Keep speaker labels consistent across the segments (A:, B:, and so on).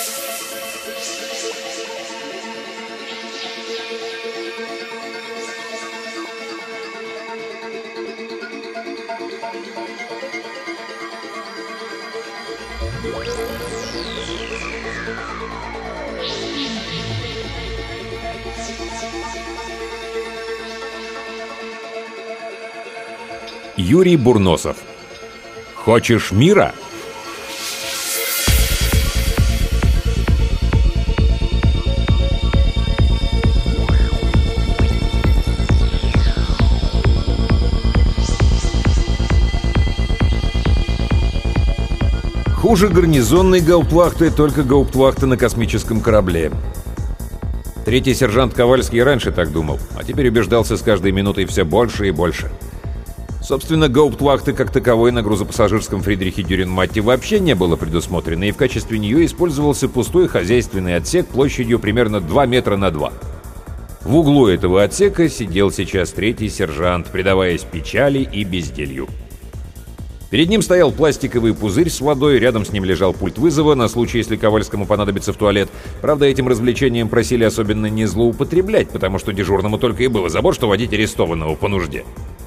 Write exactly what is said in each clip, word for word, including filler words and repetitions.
A: Юрий Бурносов. Хочешь мира? Хуже гарнизонной гауптвахты только гауптвахта на космическом корабле. Третий сержант Ковальский раньше так думал, а теперь убеждался с каждой минутой все больше и больше. Собственно, гауптвахты как таковой на грузопассажирском Фридрихе Дюрренматте вообще не было предусмотрено, и в качестве нее использовался пустой хозяйственный отсек площадью примерно два метра на два. В углу этого отсека сидел сейчас третий сержант, предаваясь печали и безделью. Перед ним стоял пластиковый пузырь с водой, рядом с ним лежал пульт вызова на случай, если Ковальскому понадобится в туалет. Правда, этим развлечением просили особенно не злоупотреблять, потому что дежурному только и было забот, что водить арестованного по нужде.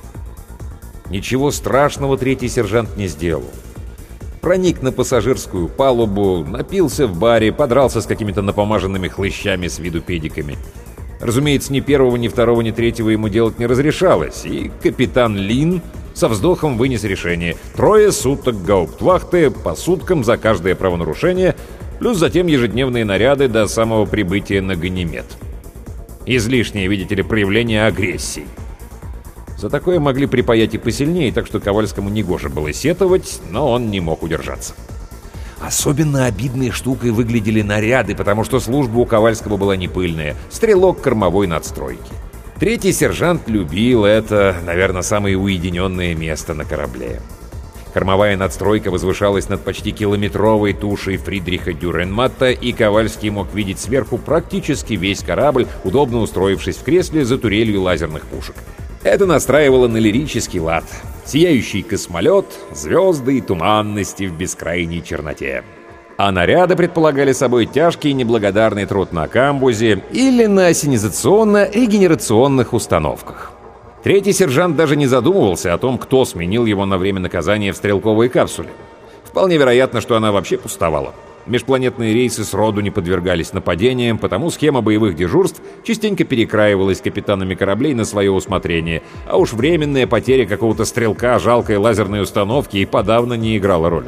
A: Ничего страшного третий сержант не сделал. Проник на пассажирскую палубу, напился в баре, подрался с какими-то напомаженными хлыщами с виду педиками. Разумеется, ни первого, ни второго, ни третьего ему делать не разрешалось, и капитан Лин со вздохом вынес решение: трое суток гауптвахты по суткам за каждое правонарушение, плюс затем ежедневные наряды до самого прибытия на Ганимед. Излишнее, видите ли, проявление агрессии. За такое могли припаять и посильнее, так что Ковальскому негоже было сетовать, но он не мог удержаться. Особенно обидной штукой выглядели наряды, потому что служба у Ковальского была не пыльная. Стрелок кормовой надстройки. Третий сержант любил это, наверное, самое уединенное место на корабле. Кормовая надстройка возвышалась над почти километровой тушей Фридриха Дюрренматта, и Ковальский мог видеть сверху практически весь корабль, удобно устроившись в кресле за турелью лазерных пушек. Это настраивало на лирический лад. Сияющий космолет, звезды и туманности в бескрайней черноте. А наряды предполагали собой тяжкий неблагодарный труд на камбузе или на ассенизационно-регенерационных установках. Третий сержант даже не задумывался о том, кто сменил его на время наказания в стрелковой капсуле. Вполне вероятно, что она вообще пустовала. Межпланетные рейсы сроду не подвергались нападениям, потому схема боевых дежурств частенько перекраивалась капитанами кораблей на свое усмотрение, а уж временная потеря какого-то стрелка жалкой лазерной установки и подавно не играла роли.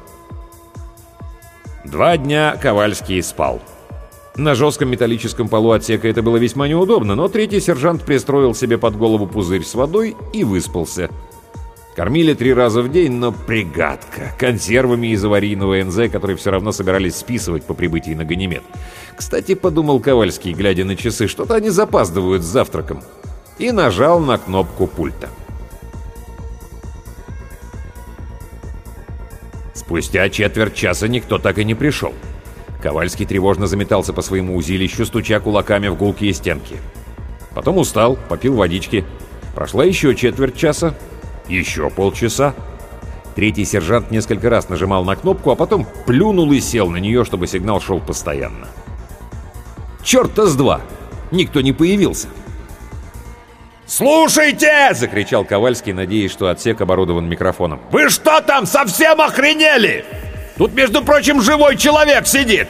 A: Два дня Ковальский спал. На жестком металлическом полу отсека это было весьма неудобно, но третий сержант пристроил себе под голову пузырь с водой и выспался. Кормили три раза в день, но пригадка, консервами из аварийного эн зэ, которые все равно собирались списывать по прибытии на Ганимед. Кстати, подумал Ковальский, глядя на часы, что-то они запаздывают с завтраком, и нажал на кнопку пульта. Спустя четверть часа никто так и не пришел. Ковальский тревожно заметался по своему узилищу, стуча кулаками в гулкие стенки. Потом устал, попил водички. Прошла еще четверть часа. Еще полчаса. Третий сержант несколько раз нажимал на кнопку, а потом плюнул и сел на нее, чтобы сигнал шел постоянно. Черт-то с два! Никто не появился. «Слушайте!» — закричал Ковальский, надеясь, что отсек оборудован микрофоном. «Вы что там, совсем охренели? Тут, между прочим, живой человек сидит!»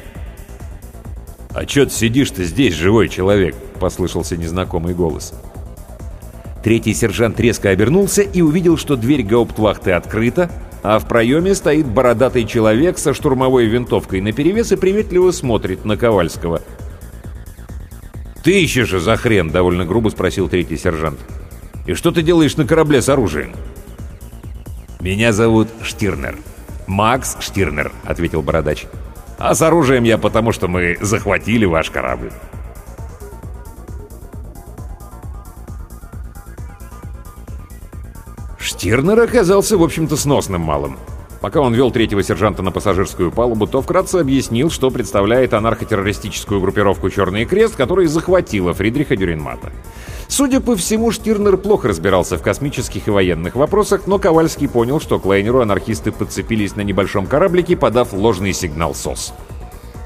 A: «А чё ты сидишь-то здесь, живой человек?» — послышался незнакомый голос. Третий сержант резко обернулся и увидел, что дверь гауптвахты открыта, а в проеме стоит бородатый человек со штурмовой винтовкой наперевес и приветливо смотрит на Ковальского. «Ты ищешь же за хрен?» — довольно грубо спросил третий сержант. «И что ты делаешь на корабле с оружием?» «Меня зовут Штирнер. Макс Штирнер», — ответил бородач. «А с оружием я потому, что мы захватили ваш корабль». Штирнер оказался, в общем-то, сносным малым. Пока он вел третьего сержанта на пассажирскую палубу, то вкратце объяснил, что представляет анархотеррористическую группировку «Черный крест», которая захватила Фридриха Дюрренматта. Судя по всему, Штирнер плохо разбирался в космических и военных вопросах, но Ковальский понял, что к лайнеру анархисты подцепились на небольшом кораблике, подав ложный сигнал СОС.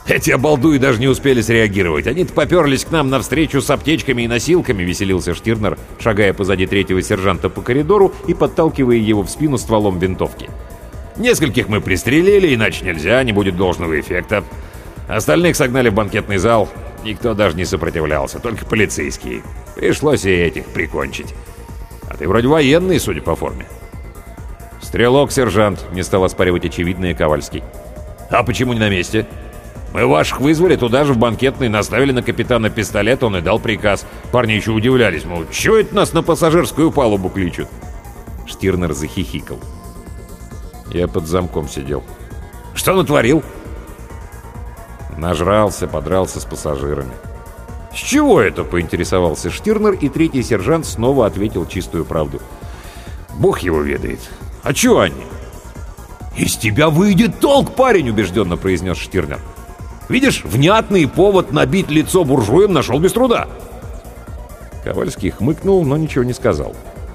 A: Эти обалдуи даже не успели среагировать. Они-то поперлись к нам навстречу с аптечками и носилками, веселился Штирнер, шагая позади третьего сержанта по коридору и подталкивая его в спину стволом винтовки. Нескольких мы пристрелили, иначе нельзя, не будет должного эффекта. Остальных согнали в банкетный зал. Никто даже не сопротивлялся, только полицейские. Пришлось и этих прикончить. А ты вроде военный, судя по форме. Стрелок, сержант, не стал оспаривать очевидное Ковальский. А почему не на месте? Мы ваших вызвали туда же в банкетный, наставили на капитана пистолет, он и дал приказ. Парни еще удивлялись, мол, чего это нас на пассажирскую палубу кличут? Штирнер захихикал. Я под замком сидел. Что натворил? Нажрался, подрался с пассажирами. С чего это, поинтересовался Штирнер, и третий сержант снова ответил чистую правду. Бог его ведает. А чего они? Из тебя выйдет толк, парень, убежденно произнес Штирнер. Видишь, внятный повод набить лицо буржуям нашел без труда. Ковальский хмыкнул, но ничего не сказал.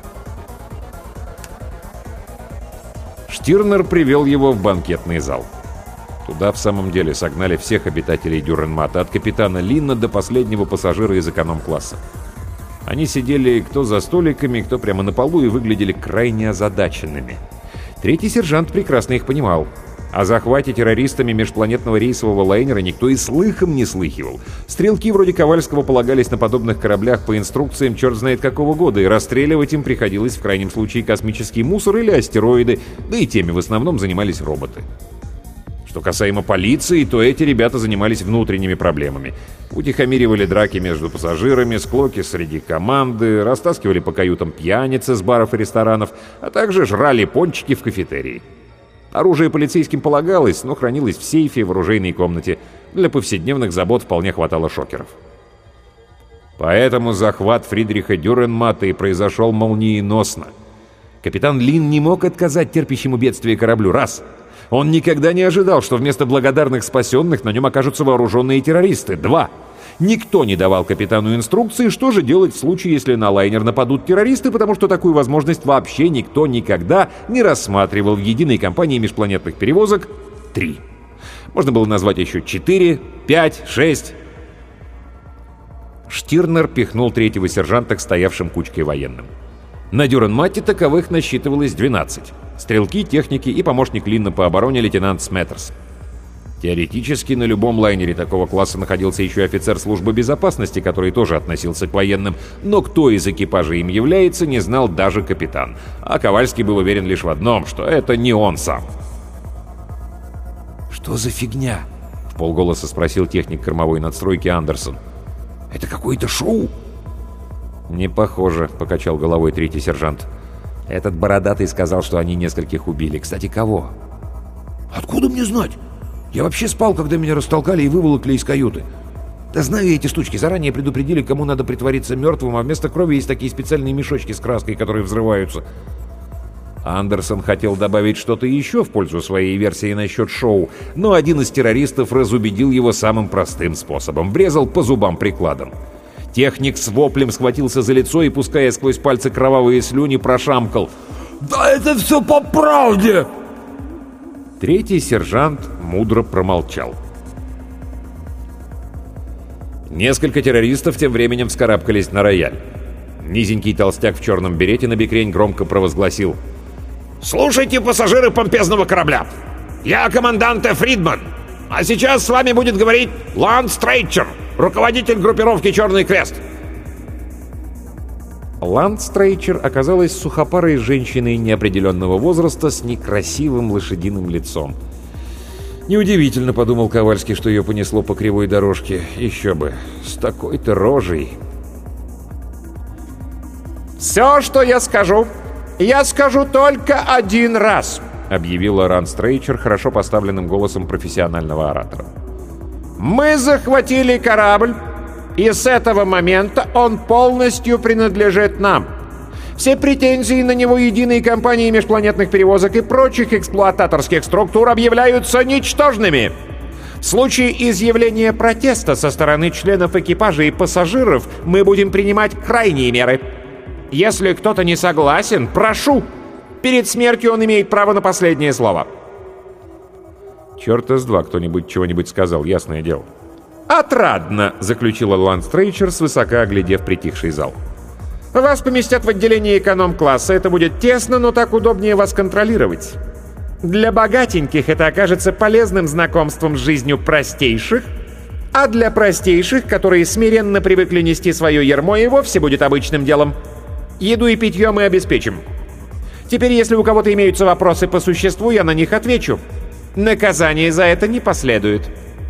A: Штирнер привел его в банкетный зал. Туда в самом деле согнали всех обитателей Дюрренмата, от капитана Линна до последнего пассажира из эконом-класса. Они сидели кто за столиками, кто прямо на полу и выглядели крайне озадаченными. Третий сержант прекрасно их понимал. О захвате террористами межпланетного рейсового лайнера никто и слыхом не слыхивал. Стрелки вроде Ковальского полагались на подобных кораблях по инструкциям черт знает какого года, и расстреливать им приходилось в крайнем случае космический мусор или астероиды, да и теми в основном занимались роботы. Что касаемо полиции, то эти ребята занимались внутренними проблемами. Утихомиривали драки между пассажирами, склоки среди команды, растаскивали по каютам пьяницы с баров и ресторанов, а также жрали пончики в кафетерии. Оружие полицейским полагалось, но хранилось в сейфе в оружейной комнате. Для повседневных забот вполне хватало шокеров. Поэтому захват Фридриха Дюрренмата и произошел молниеносно. Капитан Лин не мог отказать терпящему бедствие кораблю. Раз. Он никогда не ожидал, что вместо благодарных спасенных на нем окажутся вооруженные террористы. Два. Никто не давал капитану инструкции, что же делать в случае, если на лайнер нападут террористы, потому что такую возможность вообще никто никогда не рассматривал в единой компании межпланетных перевозок. Три. Можно было назвать еще четыре, пять, шесть. Штирнер пихнул третьего сержанта к стоявшим кучкой военным. На Дюрренмате таковых насчитывалось двенадцать. Стрелки, техники и помощник Линна по обороне лейтенант Сметтерс. Теоретически на любом лайнере такого класса находился еще офицер службы безопасности, который тоже относился к военным, но кто из экипажа им является, не знал даже капитан. А Ковальский был уверен лишь в одном, что это не он сам. «Что за фигня?» — вполголоса спросил техник кормовой надстройки Андерсон. «Это какое-то шоу?» «Не похоже», — покачал головой третий сержант. «Этот бородатый сказал, что они нескольких убили. Кстати, кого?» «Откуда мне знать? Я вообще спал, когда меня растолкали и выволокли из каюты. Да знаю я эти штучки, заранее предупредили, кому надо притвориться мертвым, а вместо крови есть такие специальные мешочки с краской, которые взрываются». Андерсон хотел добавить что-то еще в пользу своей версии насчет шоу, но один из террористов разубедил его самым простым способом — врезал по зубам прикладом. Техник с воплем схватился за лицо и, пуская сквозь пальцы кровавые слюни, прошамкал: «Да это все по правде!» Третий сержант мудро промолчал. Несколько террористов тем временем вскарабкались на рояль. Низенький толстяк в черном берете на бекрень громко провозгласил: «Слушайте, пассажиры помпезного корабля! Я командант Фридман, а сейчас с вами будет говорить Ланс Стрейчер, руководитель группировки «Черный крест». Ланс Стрейчер оказалась сухопарой женщиной неопределенного возраста с некрасивым лошадиным лицом. Неудивительно, подумал Ковальский, что ее понесло по кривой дорожке. Еще бы, с такой-то рожей. «Все, что я скажу, я скажу только один раз», — объявила Ланс Стрейчер хорошо поставленным голосом профессионального оратора. «Мы захватили корабль, и с этого момента он полностью принадлежит нам. Все претензии на него единой компании межпланетных перевозок и прочих эксплуататорских структур объявляются ничтожными. В случае изъявления протеста со стороны членов экипажа и пассажиров мы будем принимать крайние меры. Если кто-то не согласен, прошу, перед смертью он имеет право на последнее слово». Чёрта с два кто-нибудь чего-нибудь сказал, ясное дело. «Отрадно!» — заключила Ланстрейчер, свысока оглядев притихший зал. «Вас поместят в отделение эконом-класса. Это будет тесно, но так удобнее вас контролировать. Для богатеньких это окажется полезным знакомством с жизнью простейших, а для простейших, которые смиренно привыкли нести свое ярмо, и вовсе будет обычным делом. Еду и питье мы обеспечим. Теперь, если у кого-то имеются вопросы по существу, я на них отвечу. Наказание за это не последует».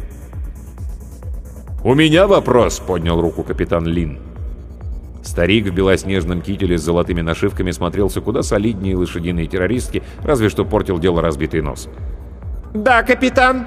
B: «У меня вопрос», — поднял руку капитан Лин.
A: Старик в белоснежном кителе с золотыми нашивками смотрелся куда солиднее лошадиной террористки, разве что портил дело разбитый нос.
C: «Да, капитан».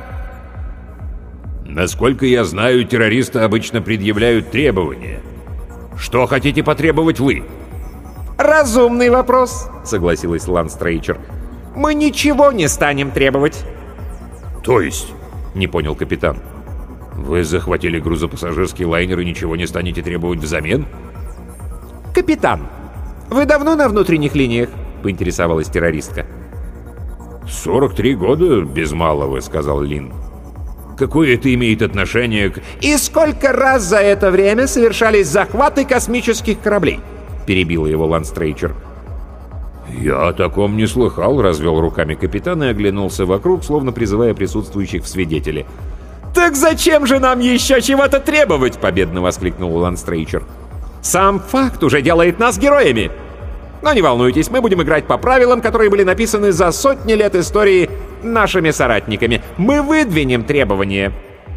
B: «Насколько я знаю, террористы обычно предъявляют требования. Что хотите потребовать вы?»
C: «Разумный вопрос», — согласилась Ланстрейчер. «Мы ничего не станем требовать».
B: «То есть?»
A: — не понял капитан.
B: «Вы захватили грузопассажирский лайнер и ничего не станете требовать взамен?»
C: «Капитан, вы давно на внутренних линиях?» — поинтересовалась террористка.
B: «сорок три года без малого», — сказал Лин. «Какое это имеет отношение к...»
C: «И сколько раз за это время совершались захваты космических кораблей?» — перебила его Ланстрейчер.
B: «Я о таком не слыхал», —
A: развел руками капитан и оглянулся вокруг, словно призывая присутствующих в свидетели.
C: «Так зачем же нам еще чего-то требовать?» — победно воскликнул Ланстрейчер. «Сам факт уже делает нас героями. Но не волнуйтесь, мы будем играть по правилам, которые были написаны за сотни лет истории нашими соратниками. Мы выдвинем требования».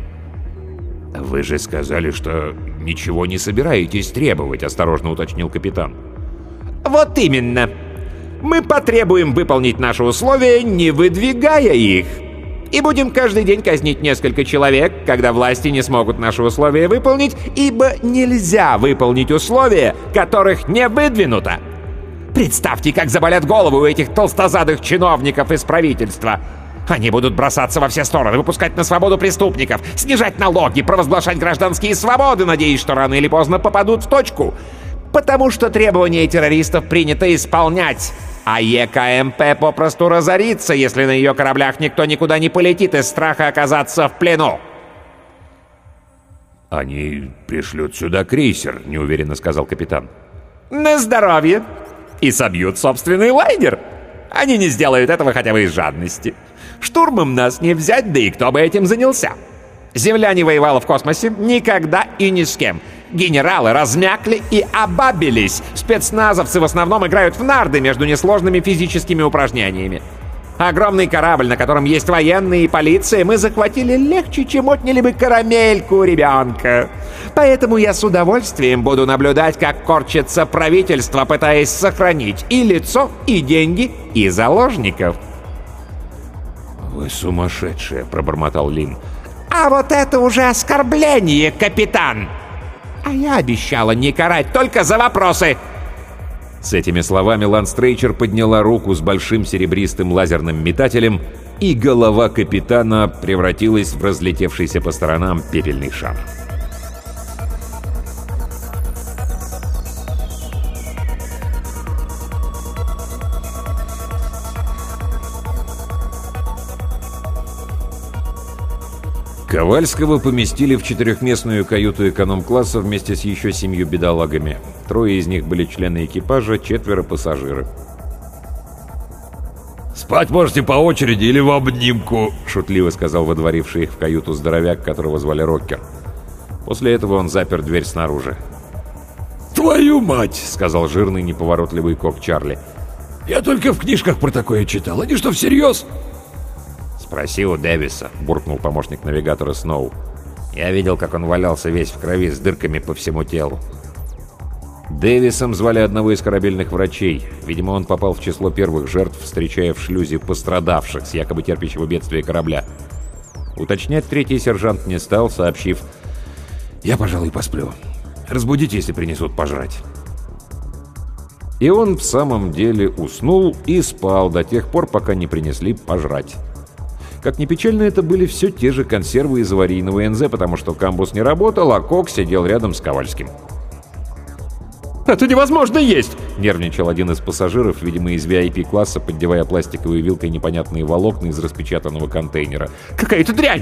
B: «Вы же сказали, что ничего не собираетесь требовать», — осторожно уточнил капитан.
C: «Вот именно. Мы потребуем выполнить наши условия, не выдвигая их. И будем каждый день казнить несколько человек, когда власти не смогут наши условия выполнить, ибо нельзя выполнить условия, которых не выдвинуто. Представьте, как заболят головы у этих толстозадых чиновников из правительства. Они будут бросаться во все стороны, выпускать на свободу преступников, снижать налоги, провозглашать гражданские свободы, надеясь, что рано или поздно попадут в точку. Потому что требования террористов принято исполнять. А ЕКМП попросту разорится, если на ее кораблях никто никуда не полетит из страха оказаться в плену.
B: «Они пришлют сюда крейсер», — неуверенно сказал капитан.
C: «На здоровье. И собьют собственный лайнер. Они не сделают этого хотя бы из жадности. Штурмом нас не взять, да и кто бы этим занялся? Земля не воевала в космосе никогда и ни с кем. Генералы размякли и обабились. Спецназовцы в основном играют в нарды между несложными физическими упражнениями. Огромный корабль, на котором есть военные и полиция, мы захватили легче, чем отняли бы карамельку у ребенка. Поэтому я с удовольствием буду наблюдать, как корчится правительство, пытаясь сохранить и лицо, и деньги, и заложников».
B: «Вы сумасшедшие», — пробормотал Лин.
C: «А вот это уже оскорбление, капитан! А я обещала не карать, только за вопросы!»
A: С этими словами Ланстрейчер подняла руку с большим серебристым лазерным метателем, и голова капитана превратилась в разлетевшийся по сторонам пепельный шар. Ковальского поместили в четырехместную каюту эконом-класса вместе с еще семью бедолагами. Трое из них были члены экипажа, четверо пассажиры.
B: «Спать можете по очереди или в обнимку»,
A: — шутливо сказал водворивший их в каюту здоровяк, которого звали Роккер. После этого он запер дверь снаружи.
B: «Твою мать!»
A: — сказал жирный неповоротливый кок Чарли.
B: «Я только в книжках про такое читал. Они что, всерьез?»
A: «Спроси у Дэвиса», — буркнул помощник навигатора Сноу. «Я видел, как он валялся весь в крови с дырками по всему телу». Дэвисом звали одного из корабельных врачей. Видимо, он попал в число первых жертв, встречая в шлюзе пострадавших с якобы терпящего бедствия корабля. Уточнять третий сержант не стал, сообщив: «Я, пожалуй, посплю. Разбудите, если принесут пожрать». И он в самом деле уснул и спал до тех пор, пока не принесли пожрать. Как ни печально, это были все те же консервы из аварийного эн зэ, потому что камбус не работал, а Кок сидел рядом с Ковальским.
C: «Это невозможно есть!» — нервничал один из пассажиров, видимо, из ви ай пи-класса, поддевая пластиковой вилкой непонятные волокна из распечатанного контейнера. «Какая-то дрянь!»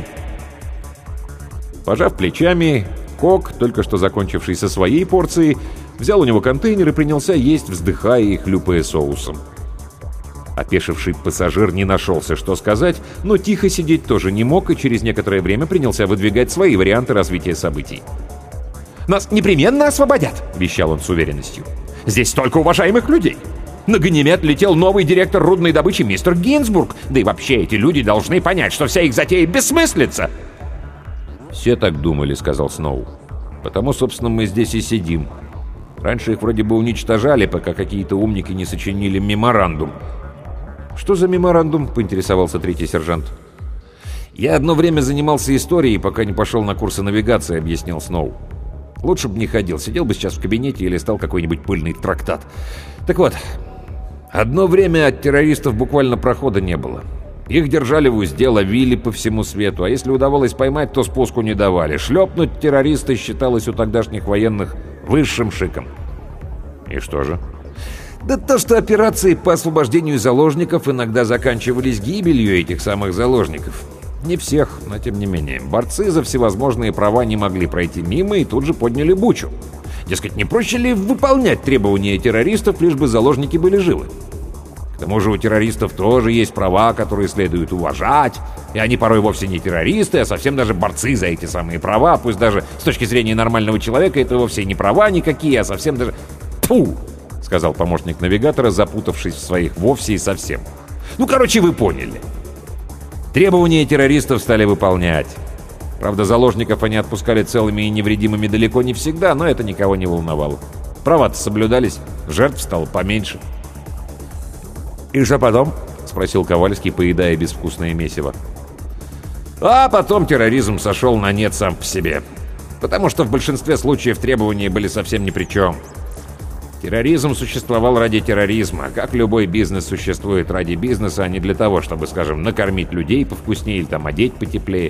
A: Пожав плечами, Кок, только что закончивший со своей порцией, взял у него контейнер и принялся есть, вздыхая и хлюпая соусом. Опешивший пассажир не нашелся, что сказать, но тихо сидеть тоже не мог и через некоторое время принялся выдвигать свои варианты развития событий.
C: «Нас непременно освободят!» — вещал он с уверенностью. «Здесь столько уважаемых людей! На Ганимед летел новый директор рудной добычи мистер Гинзбург, да и вообще эти люди должны понять, что вся их затея бессмыслица!»
A: «Все так думали», — сказал Сноу. «Потому, собственно, мы здесь и сидим. Раньше их вроде бы уничтожали, пока какие-то умники не сочинили меморандум». «Что за меморандум?» — поинтересовался третий сержант. «Я одно время занимался историей, пока не пошел на курсы навигации», — объяснил Сноу. «Лучше бы не ходил, сидел бы сейчас в кабинете и листал какой-нибудь пыльный трактат. Так вот, одно время от террористов буквально прохода не было. Их держали в узде, ловили по всему свету, а если удавалось поймать, то спуску не давали. Шлепнуть террориста считалось у тогдашних военных высшим шиком». «И что же?» «Да то, что операции по освобождению заложников иногда заканчивались гибелью этих самых заложников. Не всех, но тем не менее. Борцы за всевозможные права не могли пройти мимо и тут же подняли бучу. Дескать, не проще ли выполнять требования террористов, лишь бы заложники были живы? К тому же у террористов тоже есть права, которые следует уважать, и они порой вовсе не террористы, а совсем даже борцы за эти самые права, пусть даже с точки зрения нормального человека это вовсе не права никакие, а совсем даже... Тьфу!» — сказал помощник навигатора, запутавшись в своих вовсе и совсем. «Ну, короче, вы поняли. Требования террористов стали выполнять. Правда, заложников они отпускали целыми и невредимыми далеко не всегда, но это никого не волновало. Права-то соблюдались, жертв стало поменьше». «И что потом?» — спросил Ковальский, поедая безвкусное месиво. «А потом терроризм сошел на нет сам по себе. Потому что в большинстве случаев требования были совсем ни при чем. Терроризм существовал ради терроризма, как любой бизнес существует ради бизнеса, а не для того, чтобы, скажем, накормить людей повкуснее или там одеть потеплее».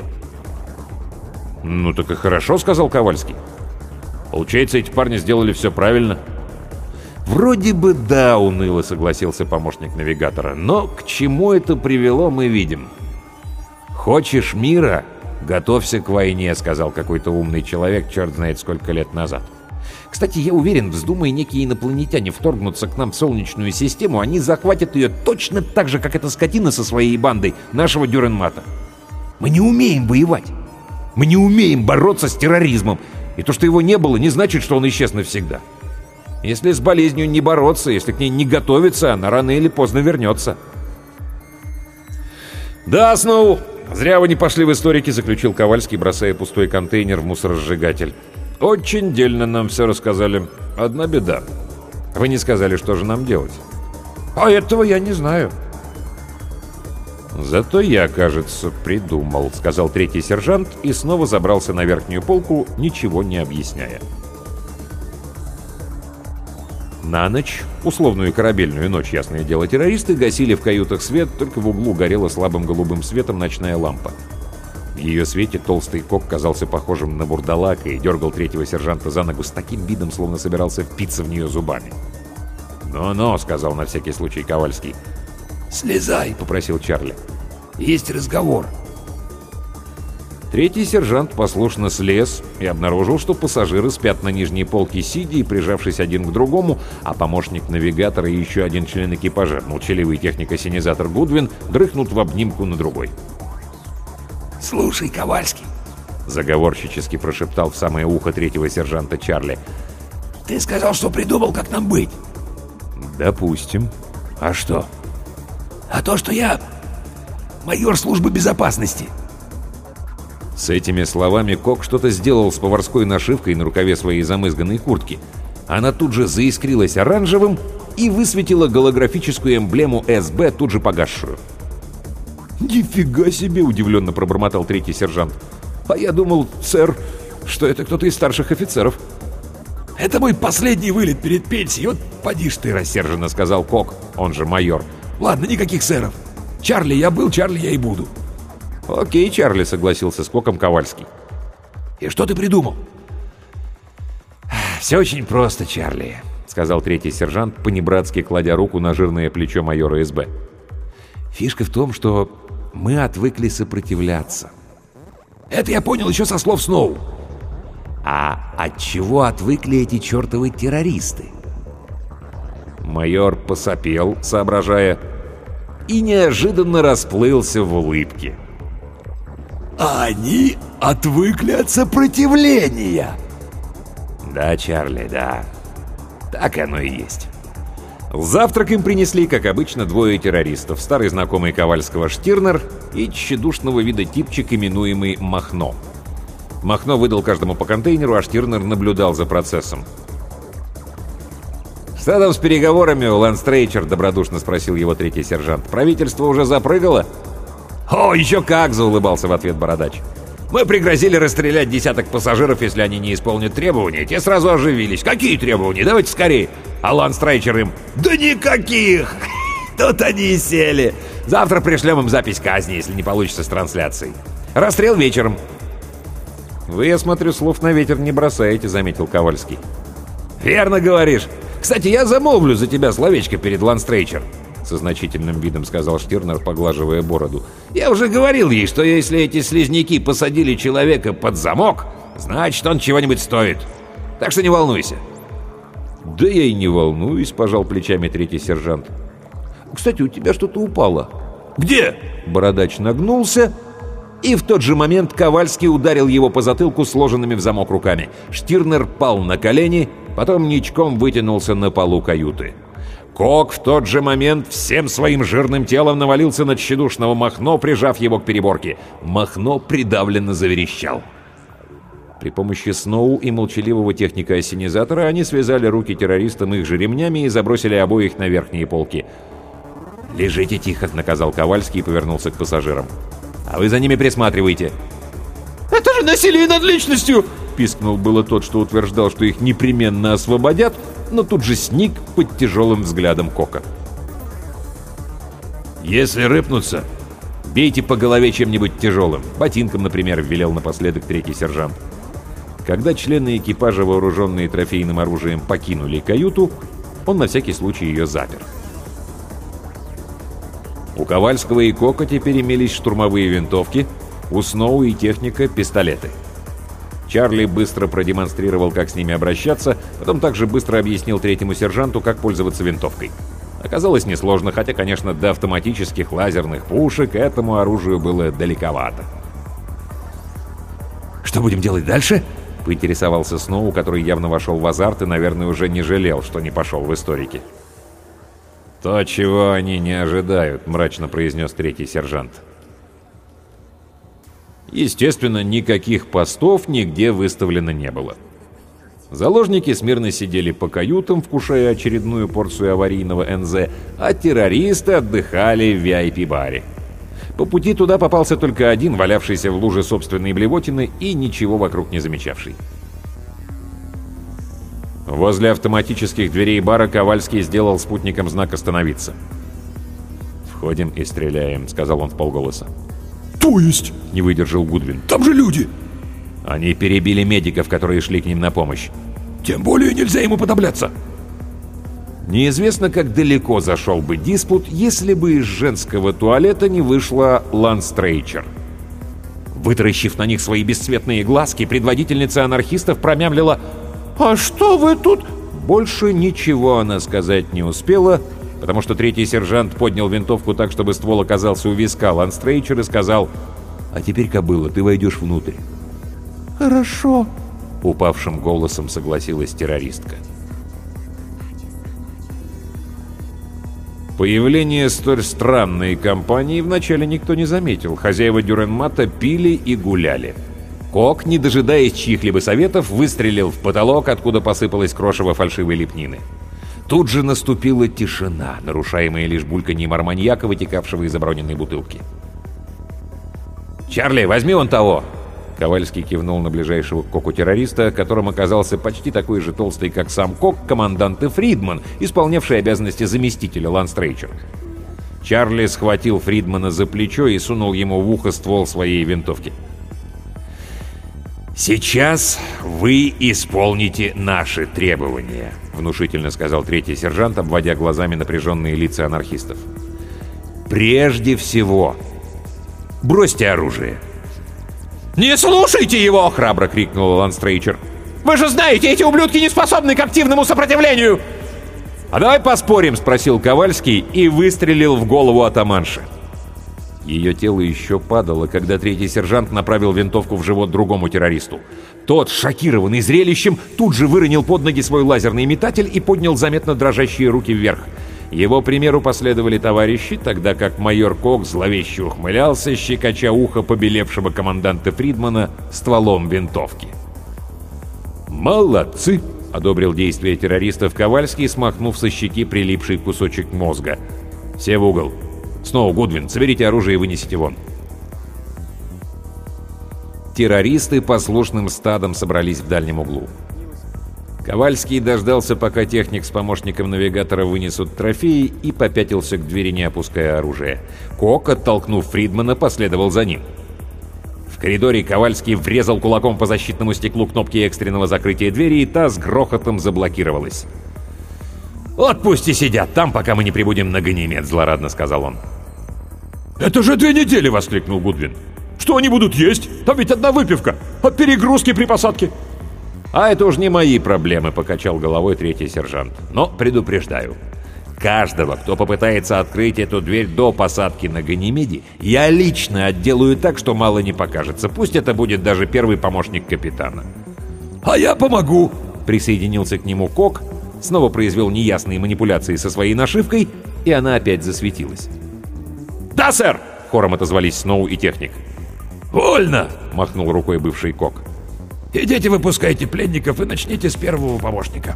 A: «Ну так и хорошо», — сказал Ковальский. «Получается, эти парни сделали все правильно». «Вроде бы да», — уныло согласился помощник навигатора. «Но к чему это привело, мы видим». «Хочешь мира? Готовься к войне», — сказал какой-то умный человек, черт знает сколько лет назад. Кстати, я уверен, вздумая некие инопланетяне вторгнуться к нам в Солнечную систему, они захватят ее точно так же, как эта скотина со своей бандой нашего Дюренмата. Мы не умеем воевать. Мы не умеем бороться с терроризмом. И то, что его не было, не значит, что он исчез навсегда. Если с болезнью не бороться, если к ней не готовиться, она рано или поздно вернется». «Да, Сноу, зря вы не пошли в историки», — заключил Ковальский, бросая пустой контейнер в мусоросжигатель. «Очень дельно нам все рассказали. Одна беда. Вы не сказали, что же нам делать». «А этого я не знаю». «Зато я, кажется, придумал», — сказал третий сержант и снова забрался на верхнюю полку, ничего не объясняя. На ночь, условную корабельную ночь, ясное дело, террористы гасили в каютах свет, только в углу горела слабым голубым светом ночная лампа. В ее свете толстый Кок казался похожим на бурдалака и дергал третьего сержанта за ногу с таким видом, словно собирался впиться в нее зубами. «Ну-ну», — сказал на всякий случай Ковальский.
D: «Слезай», — попросил Чарли. «Есть разговор».
A: Третий сержант послушно слез и обнаружил, что пассажиры спят на нижней полке сидя и прижавшись один к другому, а помощник навигатора и еще один член экипажа, молчаливый техник-осенизатор Гудвин, дрыхнут в обнимку на другой.
D: «Слушай, Ковальский»,
A: — заговорщически прошептал в самое ухо третьего сержанта Чарли.
D: «Ты сказал, что придумал, как нам быть».
A: «Допустим. А что?»
D: «А то, что я майор службы безопасности».
A: С этими словами Кок что-то сделал с поварской нашивкой на рукаве своей замызганной куртки. Она тут же заискрилась оранжевым и высветила голографическую эмблему эс бэ, тут же погасшую. «Нифига себе!» — удивленно пробормотал третий сержант. «А я думал, сэр, что это кто-то из старших офицеров».
D: «Это мой последний вылет перед пенсией, вот поди ж ты», —
A: рассерженно сказал Кок, он же майор.
D: «Ладно, никаких сэров. Чарли я был, Чарли я и буду».
A: «Окей, Чарли», — согласился с Коком Ковальский.
D: «И что ты придумал?»
C: «Все очень просто, Чарли.
A: — сказал третий сержант, понебратски кладя руку на жирное плечо майора СБ. «Фишка в том, что мы отвыкли сопротивляться».
D: «Это я понял еще со слов Сноу».
A: «А от чего отвыкли эти чертовы террористы?» Майор посопел, соображая, и неожиданно расплылся в улыбке.
D: «Они отвыкли от сопротивления!»
A: «Да, Чарли, да. Так оно и есть». Завтрак им принесли, как обычно, двое террористов. Старый знакомый Ковальского Штирнер и тщедушного вида типчик, именуемый Махно. Махно выдал каждому по контейнеру, а Штирнер наблюдал за процессом. «Что там с переговорами, Ланстрейчер?» — добродушно спросил его третий сержант. «Правительство уже запрыгало?» «О, еще как!» — заулыбался в ответ бородач. «Мы пригрозили расстрелять десяток пассажиров, если они не исполнят требования. Те сразу оживились. Какие требования? Давайте скорее!» А Ланстрейчер им: «Да никаких! Тут они и сели. Завтра пришлем им запись казни, если не получится с трансляцией. Расстрел вечером». «Вы, я смотрю, слов на ветер не бросаете», — заметил Ковальский. «Верно говоришь. Кстати, я замолвлю за тебя словечко перед Ланстрейчер», — со значительным видом сказал Штирнер, поглаживая бороду. «Я уже говорил ей, что если эти слизняки посадили человека под замок, значит, он чего-нибудь стоит. Так что не волнуйся». «Да я и не волнуюсь», — пожал плечами третий сержант. «Кстати, у тебя что-то упало».
D: «Где?»
A: Бородач нагнулся, и в тот же момент Ковальский ударил его по затылку сложенными в замок руками. Штирнер пал на колени, потом ничком вытянулся на полу каюты. Кок в тот же момент всем своим жирным телом навалился на тщедушного Махно, прижав его к переборке. Махно придавленно заверещал. При помощи Сноу и молчаливого техника-ассенизатора они связали руки террористам их же ремнями и забросили обоих на верхние полки. «Лежите тихо», — наказал Ковальский и повернулся к пассажирам. «А вы за ними присматривайте».
D: «Это же насилие над личностью!»
A: — пискнул было тот, что утверждал, что их непременно освободят, но тут же сник под тяжелым взглядом Кока.
D: «Если рыпнутся,
A: бейте по голове чем-нибудь тяжелым. Ботинком, например», — велел напоследок третий сержант. Когда члены экипажа, вооруженные трофейным оружием, покинули каюту, он на всякий случай ее запер. У Ковальского и Кока теперь имелись штурмовые винтовки, у Сноу и техника — пистолеты. Чарли быстро продемонстрировал, как с ними обращаться, потом также быстро объяснил третьему сержанту, как пользоваться винтовкой. Оказалось несложно, хотя, конечно, до автоматических лазерных пушек этому оружию было далековато.
D: «Что будем делать дальше?»
A: — поинтересовался Сноу, который явно вошел в азарт и, наверное, уже не жалел, что не пошел в историки. «То, чего они не ожидают», — мрачно произнес третий сержант. Естественно, никаких постов нигде выставлено не было. Заложники смирно сидели по каютам, вкушая очередную порцию аварийного эн зэ, а террористы отдыхали в ви ай пи-баре. По пути туда попался только один, валявшийся в луже собственной блевотины и ничего вокруг не замечавший. Возле автоматических дверей бара Ковальский сделал спутникам знак «Остановиться». «Входим и стреляем», — сказал он вполголоса.
D: «То есть?»
A: — не выдержал Гудвин.
D: «Там же люди!»
A: «Они перебили медиков, которые шли к ним на помощь».
D: «Тем более нельзя ему подобляться».
A: Неизвестно, как далеко зашел бы диспут, если бы из женского туалета не вышла Ланстрейчер. Вытаращив на них свои бесцветные глазки, предводительница анархистов промямлила: «А что вы тут?» Больше ничего она сказать не успела, потому что третий сержант поднял винтовку так, чтобы ствол оказался у виска Ланстрейчер, и сказал: «А теперь, кобыла, ты войдешь внутрь». «Хорошо», — упавшим голосом согласилась террористка. Появление столь странной компании вначале никто не заметил. Хозяева Дюренмата пили и гуляли. Кок, не дожидаясь чьих-либо советов, выстрелил в потолок, откуда посыпалось крошево фальшивой лепнины. Тут же наступила тишина, нарушаемая лишь бульканьем арманьяка, вытекавшего из оброненной бутылки. «Чарли, возьми вон того!» Ковальский кивнул на ближайшего к Коку террориста, которым оказался почти такой же толстый, как сам Кок, командант Фридман, исполнявший обязанности заместителя Ланстрейчер. Чарли схватил Фридмана за плечо и сунул ему в ухо ствол своей винтовки. «Сейчас вы исполните наши требования», внушительно сказал третий сержант, обводя глазами напряженные лица анархистов. «Прежде всего, бросьте оружие!»
C: «Не слушайте его!» — храбро крикнул Ланстрейчер. «Вы же знаете, эти ублюдки не способны к активному сопротивлению!»
A: «А давай поспорим», — спросил Ковальский и выстрелил в голову атаманши. Ее тело еще падало, когда третий сержант направил винтовку в живот другому террористу. Тот, шокированный зрелищем, тут же выронил под ноги свой лазерный метатель и поднял заметно дрожащие руки вверх. Его примеру последовали товарищи, тогда как майор Кок зловеще ухмылялся, щекоча ухо побелевшего команданта Фридмана стволом винтовки. «Молодцы!» — одобрил действия террористов Ковальский, смахнув со щеки прилипший кусочек мозга. «Все в угол. Сноу, Гудвин, соберите оружие и вынесите вон». Террористы послушным стадом собрались в дальнем углу. Ковальский дождался, пока техник с помощником навигатора вынесут трофеи, и попятился к двери, не опуская оружие. Кок, оттолкнув Фридмана, последовал за ним. В коридоре Ковальский врезал кулаком по защитному стеклу кнопки экстренного закрытия двери, и та с грохотом заблокировалась. «Вот пусть и сидят там, пока мы не прибудем на Ганимед», — злорадно сказал он.
D: «Это же две недели!» — воскликнул Гудвин. «Что они будут есть? Там ведь одна выпивка! От перегрузки при посадке!»
A: «А это уж не мои проблемы», — покачал головой третий сержант. «Но предупреждаю. Каждого, кто попытается открыть эту дверь до посадки на Ганимеде, я лично отделаю так, что мало не покажется. Пусть это будет даже первый помощник капитана».
D: «А я помогу!»
A: — присоединился к нему Кок, снова произвел неясные манипуляции со своей нашивкой, и она опять засветилась.
C: «Да, сэр!»
A: — хором отозвались Сноу и техник.
D: «Вольно!»
A: — махнул рукой бывший Кок.
D: «Идите, выпускайте пленников и начните с первого помощника».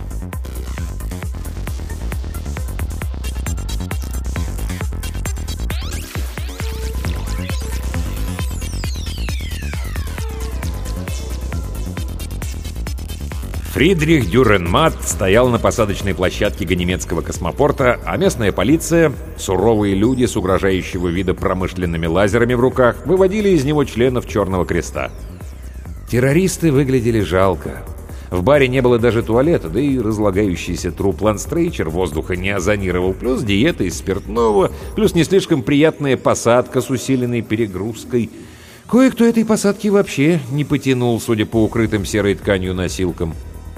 A: Фридрих Дюрренмат стоял на посадочной площадке ганимедского космопорта, а местная полиция, суровые люди с угрожающего вида промышленными лазерами в руках, выводили из него членов Черного Креста. Террористы выглядели жалко. В баре не было даже туалета, да и разлагающийся труп Ланстрейчер воздуха не озонировал, плюс диета из спиртного, плюс не слишком приятная посадка с усиленной перегрузкой. Кое-кто этой посадки вообще не потянул, судя по укрытым серой тканью носилкам.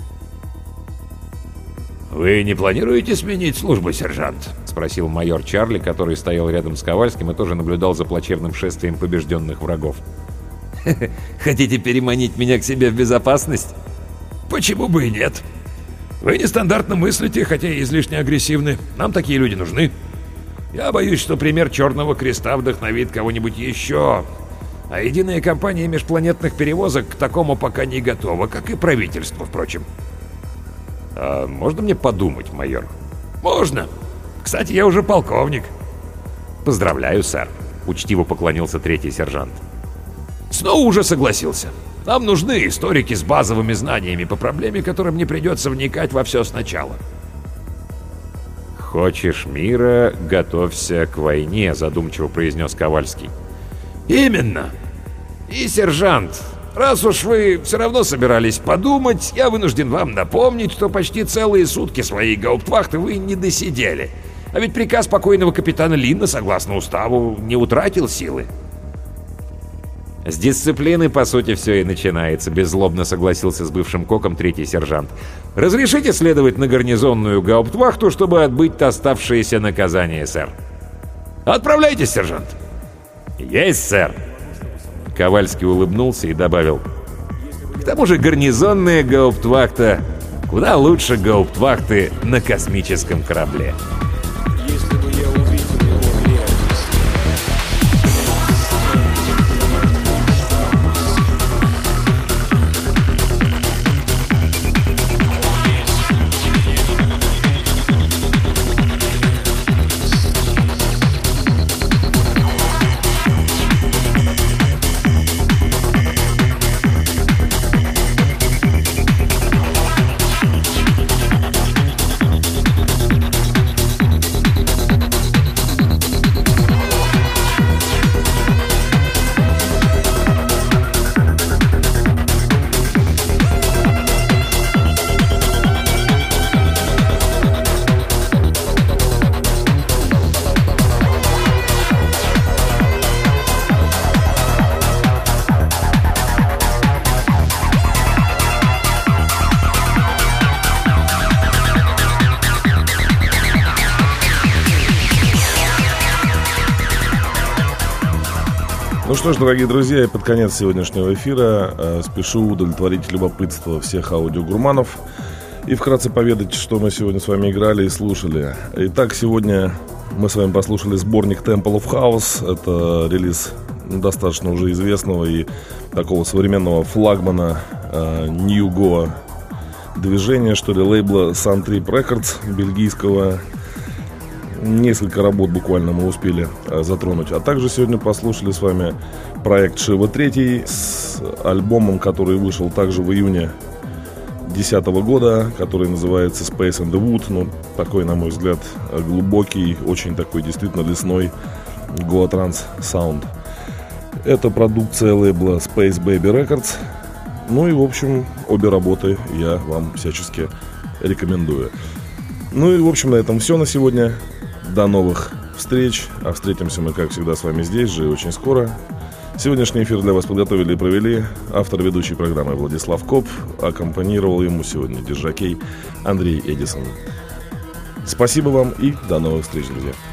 D: «Вы не планируете сменить службу, сержант?»
A: — спросил майор Чарли, который стоял рядом с Ковальским и тоже наблюдал за плачевным шествием побежденных врагов.
C: «Хотите переманить меня к себе в безопасность?»
D: «Почему бы и нет? Вы нестандартно мыслите, хотя и излишне агрессивны. Нам такие люди нужны. Я боюсь, что пример Черного Креста вдохновит кого-нибудь еще. А единая компания межпланетных перевозок к такому пока не готова, как и правительство, впрочем».
A: «А можно мне подумать, майор?»
D: «Можно. Кстати, я уже полковник».
A: «Поздравляю, сэр», — учтиво поклонился третий сержант.
D: «Сноу уже согласился. Нам нужны историки с базовыми знаниями по проблеме, которым не придется вникать во все сначала».
A: «Хочешь мира, готовься к войне», — задумчиво произнес Ковальский.
D: «Именно. И, сержант, раз уж вы все равно собирались подумать, я вынужден вам напомнить, что почти целые сутки своей гауптвахты вы не досидели. А ведь приказ покойного капитана Линна, согласно уставу, не утратил силы».
A: «С дисциплины, по сути, все и начинается», — беззлобно согласился с бывшим Коком третий сержант. «Разрешите следовать на гарнизонную гауптвахту, чтобы отбыть оставшееся наказание, сэр?»
D: «Отправляйтесь, сержант».
A: «Есть, сэр!» Ковальский улыбнулся и добавил: «К тому же гарнизонная гауптвахта куда лучше гауптвахты на космическом корабле».
E: что ж, дорогие друзья, и под конец сегодняшнего эфира э, спешу удовлетворить любопытство всех аудиогурманов и вкратце поведать, что мы сегодня с вами играли и слушали. Итак, сегодня мы с вами послушали сборник Temple of House. Это релиз достаточно уже известного и такого современного флагмана э, New Goa движения, что ли, лейбла Suntrip Records бельгийского. Несколько работ буквально мы успели э, затронуть. А также сегодня послушали с вами проект Shiva три с альбомом, который вышел также в июне две тысячи десятого года, который называется Space and the Wood. Ну, такой, на мой взгляд, глубокий, очень такой действительно лесной Goa Trance Sound. Это продукция лейбла Space Baby Records. Ну и, в общем, обе работы я вам всячески рекомендую. Ну и, в общем, на этом все на сегодня. До новых встреч. А встретимся мы, как всегда, с вами здесь же и очень скоро. Сегодняшний эфир для вас подготовили и провели автор ведущей программы Владислав Коп. Аккомпанировал ему сегодня диджокей Андрей Эдисон. Спасибо вам и до новых встреч, друзья.